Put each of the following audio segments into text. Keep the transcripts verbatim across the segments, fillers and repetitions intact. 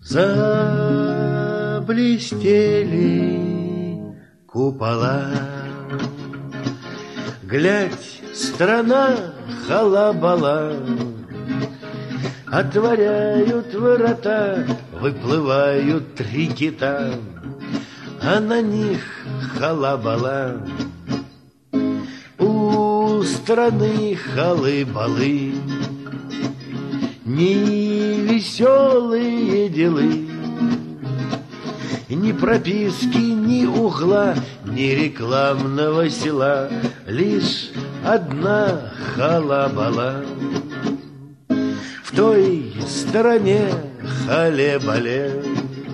Заблестели купола. Глядь, страна халабала, отворяют ворота, выплывают три кита, а на них халабала. У страны халы-балы, ни веселые делы, ни прописки, ни угла, ни рекламного села, лишь одна халабала. В той стороне хале-бале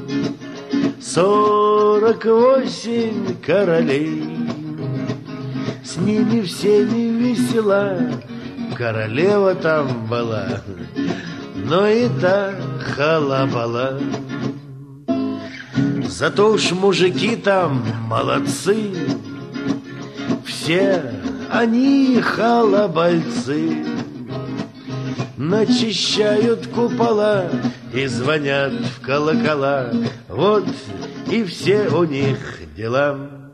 сорок восемь королей, с ними всеми весела. Королева там была, но и та халабала. Зато уж мужики там молодцы, все они халабальцы. Начищают купола и звонят в колокола. Вот и все у них дела.